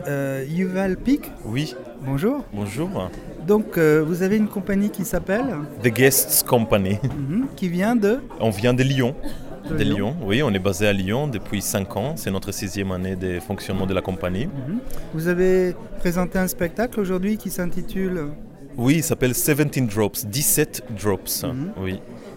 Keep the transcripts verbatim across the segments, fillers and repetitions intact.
Euh, Yuval Pic, Oui, bonjour. bonjour. Donc euh, vous avez une compagnie qui s'appelle, The Guests Company. mhm, qui vient de, On vient de Lyon. de De Lyon. Lyon, oui, on est basé à Lyon depuis cinq ans. C'est notre sixième année de fonctionnement de la compagnie. Mhm. Vous avez présenté un spectacle aujourd'hui qui s'intitule, Oui, il s'appelle dix-sept Drops, dix-sept Drops. Mhm. Oui.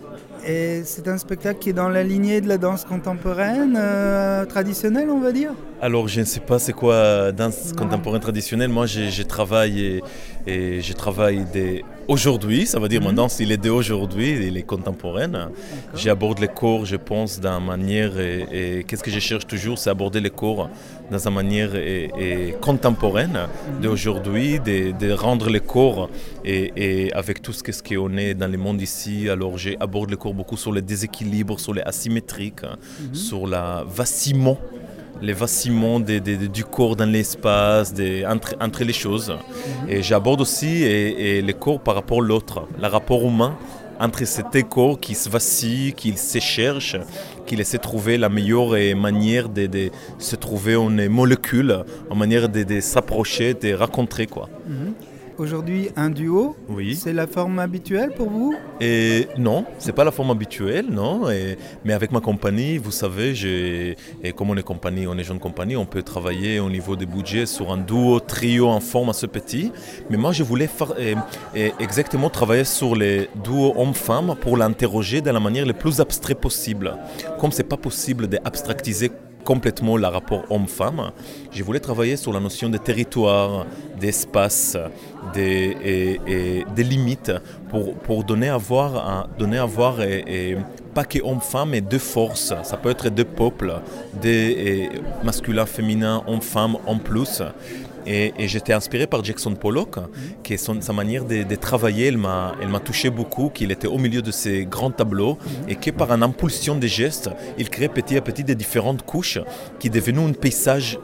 et c'est un spectacle qui est dans la lignée de la danse contemporaine, euh, traditionnelle on va dire. Alors, je ne sais pas c'est quoi danse Non. contemporaine traditionnelle. Moi, je, je travaille et, et je travaille des... aujourd'hui. Ça veut dire Mhm. mon danse, il est d'aujourd'hui, il est contemporaine. J'aborde les corps, je pense, d'une manière et, et qu'est-ce que je cherche toujours, c'est aborder les corps dans une manière et, et contemporaine d'aujourd'hui, de, de rendre les corps et, et avec tout ce qu'est-ce qu'on est dans le monde ici. Alors, j'aborde les corps beaucoup sur les déséquilibres, sur les asymétriques, Mhm. sur la vacillement. Les vacillements de, de, de, du corps dans l'espace, de, entre, entre les choses. Mhm. Et j'aborde aussi et, et le corps par rapport à l'autre, le rapport humain entre ces deux corps qui se vacillent, qui se cherchent, qui essaient de trouver la meilleure manière de, de se trouver en molécule, en manière de, de s'approcher, de rencontrer, quoi. Mhm. Aujourd'hui un duo, Oui. c'est la forme habituelle pour vous? Et non, c'est pas la forme habituelle, non. Et, mais avec ma compagnie, vous savez, j'ai, et comme on est compagnie, on est jeune compagnie, on peut travailler au niveau des budgets sur un duo, trio en forme assez petit. Mais moi, je voulais faire, et, et exactement travailler sur les duos hommes-femmes pour l'interroger de la manière la plus abstraite possible. Comme c'est pas possible d'abstractiser complètement le rapport homme-femme, je voulais travailler sur la notion de territoire, d'espace, des, et, et des limites pour, pour donner à voir, à, donner à voir et, et pas que homme-femme, mais deux forces. Ça peut être deux peuples, des masculins, féminins, homme-femme en plus. Et, et j'étais inspiré par Jackson Pollock, qui est son, sa manière de, de travailler, elle m'a, elle m'a touché beaucoup, qu'il était au milieu de ces grands tableaux et que par une impulsion des gestes, il crée petit à petit des différentes couches qui devenaient un paysage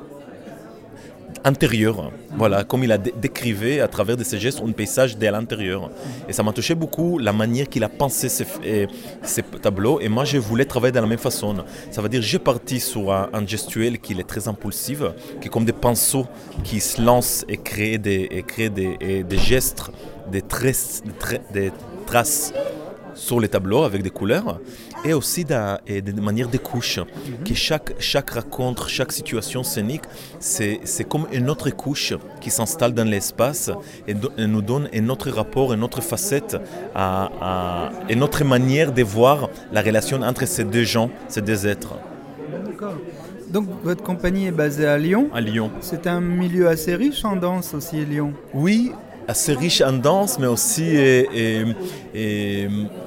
intérieur. Voilà, comme il a dé- décrivé à travers de ses gestes un paysage de l'intérieur. Et ça m'a touché beaucoup la manière qu'il a pensé ces, et, ces tableaux. Et moi, je voulais travailler de la même façon. Ça veut dire, j'ai parti sur un, un gestuel qui est très impulsif, qui est comme des pinceaux qui se lancent et créent des, et créent des, et des gestes, des, traces, des, tra- des traces sur les tableaux avec des couleurs, et aussi de manière de couches, mm-hmm. que chaque, chaque rencontre, chaque situation scénique, c'est, c'est comme une autre couche qui s'installe dans l'espace et, do, et nous donne un autre rapport, une autre facette, à, à, une autre manière de voir la relation entre ces deux gens, ces deux êtres. D'accord. Donc votre compagnie est basée à Lyon. À Lyon. C'est un milieu assez riche en danse aussi, Lyon. Oui, assez riche en danse, mais aussi et, et, et,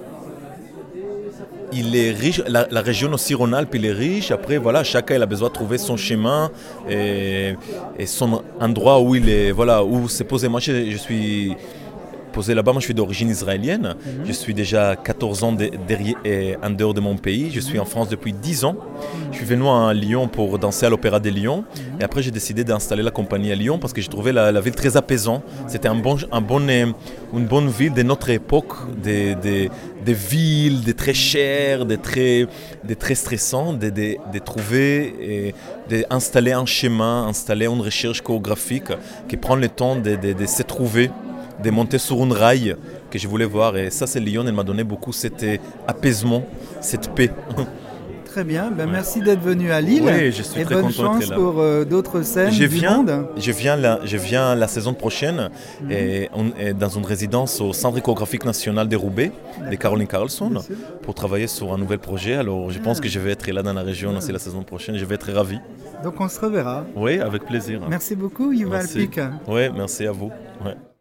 il est riche, la, la région aussi Rhône-Alpes, il est riche. Après, voilà, chacun il a besoin de trouver son chemin et, et son endroit où il est, voilà, où c'est posé. Moi, je, je suis posé là-bas. Moi, je suis d'origine israélienne. Mm-hmm. Je suis déjà quatorze ans de, derrière, et en dehors de mon pays. Je suis en France depuis dix ans. Je suis venu à Lyon pour danser à l'Opéra de Lyon. Mm-hmm. Et après, j'ai décidé d'installer la compagnie à Lyon parce que j'ai trouvé la, la ville très apaisante. C'était un bon, un bon, une bonne ville de notre époque, des, des, des villes, des très chères, des très, des très stressants, de, de, de trouver et d'installer un schéma, installer une recherche chorégraphique qui prend le temps de, de, de se trouver, de monter sur une rail que je voulais voir. Et ça, c'est Lyon, elle m'a donné beaucoup cet apaisement, cette paix. Très bien, ben ouais. Merci d'être venu à Lille. Oui, je suis et très bonne content chance pour euh, d'autres scènes je du viens, monde. Je viens, la, je viens la saison prochaine mm-hmm. et on est dans une résidence au Centre chorégraphique national de Roubaix, de Caroline Carlson, pour travailler sur un nouvel projet. Alors je ah. pense que je vais être là dans la région ah. aussi la saison prochaine. Je vais être ravi. Donc on se reverra. Oui, avec plaisir. Merci beaucoup, Yuval Pic. Oui, merci à vous. Ouais.